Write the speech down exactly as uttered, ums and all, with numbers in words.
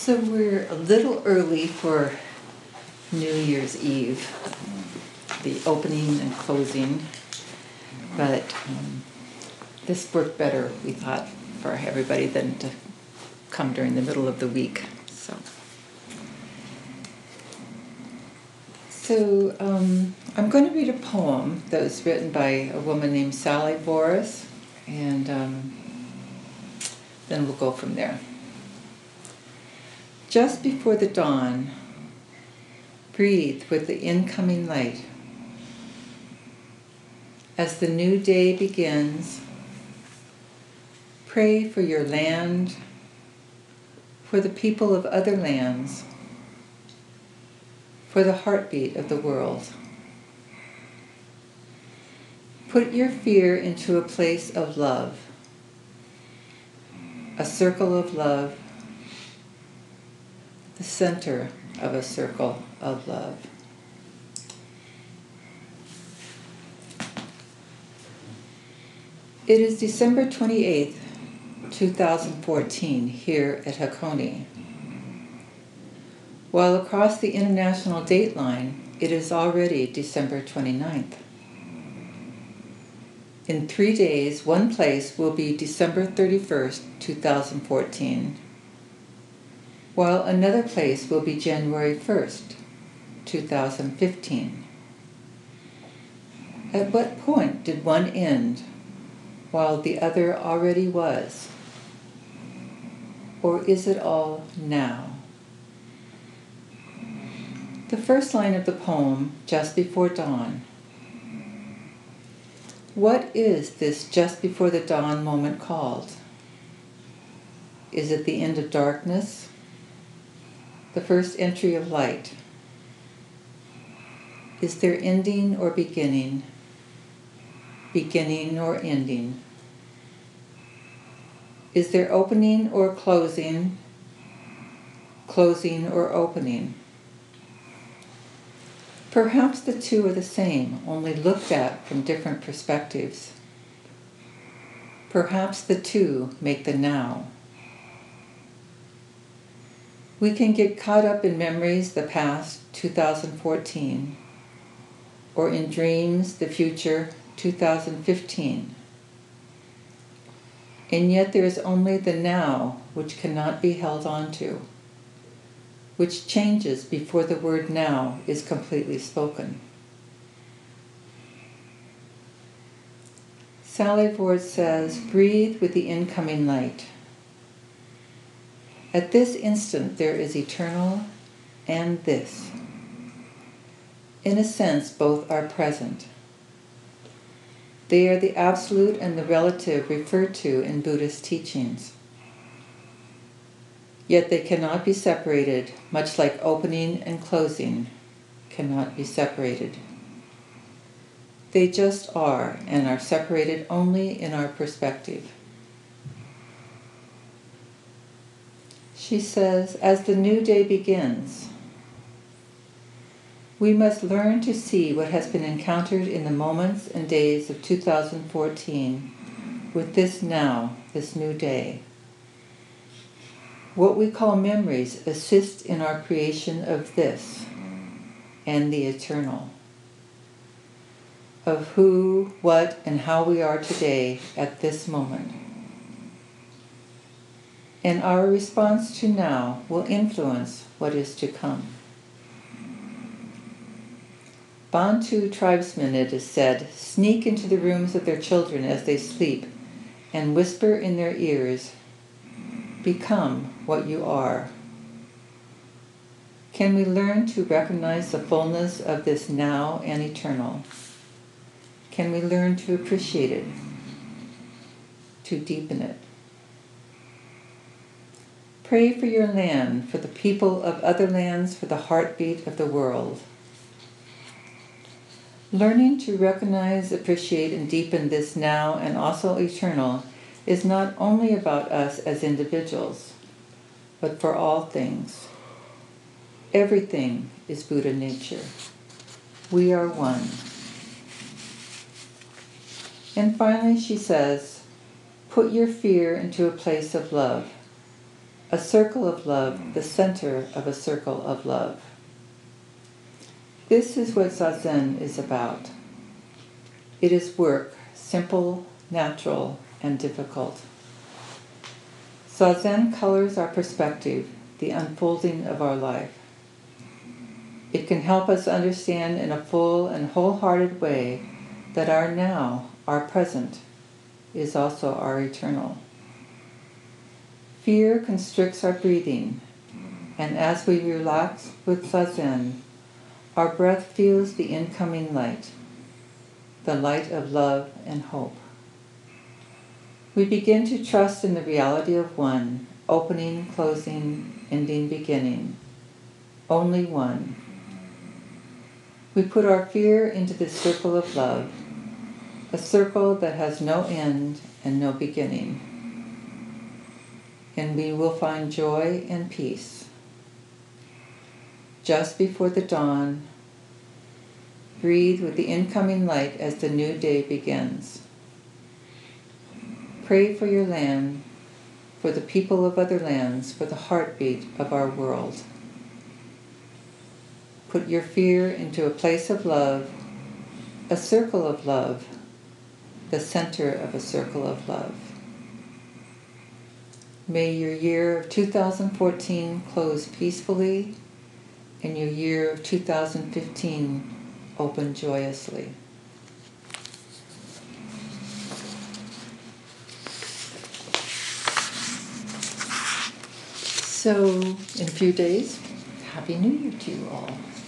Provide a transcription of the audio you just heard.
So we're a little early for New Year's Eve, the opening and closing, but um, this worked better, we thought, for everybody than to come during the middle of the week. So, so um, I'm going to read a poem that was written by a woman named Sally Boris, and um, then we'll go from there. Just before the dawn, breathe with the incoming light. As the new day begins, pray for your land, for the people of other lands, for the heartbeat of the world. Put your fear into a place of love, a circle of love, the center of a circle of love. It is December twenty-eighth, two thousand fourteen, here at Hakone. While across the international date line, it is already December twenty-ninth. In three days, one place will be December thirty-first, two thousand fourteen, while another place will be January first, two thousand fifteen. At what point did one end while the other already was? Or is it all now? The first line of the poem, Just Before Dawn. What is this just before the dawn moment called? Is it the end of darkness? The first entry of light? Is there ending or beginning? Beginning or ending? Is there opening or closing? Closing or opening? Perhaps the two are the same, only looked at from different perspectives. Perhaps the two make the now. We can get caught up in memories, the past, two thousand fourteen, or in dreams, the future, two thousand fifteen. And yet there is only the now which cannot be held on to, which changes before the word now is completely spoken. Sally Ford says, breathe with the incoming light. At this instant there is eternal and this. In a sense, both are present. They are the absolute and the relative referred to in Buddhist teachings. Yet they cannot be separated, much like opening and closing cannot be separated. They just are, and are separated only in our perspective. She says, as the new day begins, we must learn to see what has been encountered in the moments and days of two thousand fourteen with this now, this new day. What we call memories assist in our creation of this and the eternal, of who, what, and how we are today at this moment. And our response to now will influence what is to come. Bantu tribesmen, it is said, sneak into the rooms of their children as they sleep and whisper in their ears, become what you are. Can we learn to recognize the fullness of this now and eternal? Can we learn to appreciate it, to deepen it? Pray for your land, for the people of other lands, for the heartbeat of the world. Learning to recognize, appreciate, and deepen this now and also eternal is not only about us as individuals, but for all things. Everything is Buddha nature. We are one. And finally she says, put your fear into a place of love. A circle of love, the center of a circle of love. This is what Zazen is about. It is work, simple, natural, and difficult. Zazen colors our perspective, the unfolding of our life. It can help us understand in a full and wholehearted way that our now, our present, is also our eternal. Fear constricts our breathing, and as we relax with Zazen, our breath feels the incoming light, the light of love and hope. We begin to trust in the reality of one, opening, closing, ending, beginning. Only one. We put our fear into the circle of love, a circle that has no end and no beginning. And we will find joy and peace. Just before the dawn, breathe with the incoming light as the new day begins. Pray for your land, for the people of other lands, for the heartbeat of our world. Put your fear into a place of love, a circle of love, the center of a circle of love. May your year of two thousand fourteen close peacefully, and your year of two thousand fifteen open joyously. So, in a few days, Happy New Year to you all.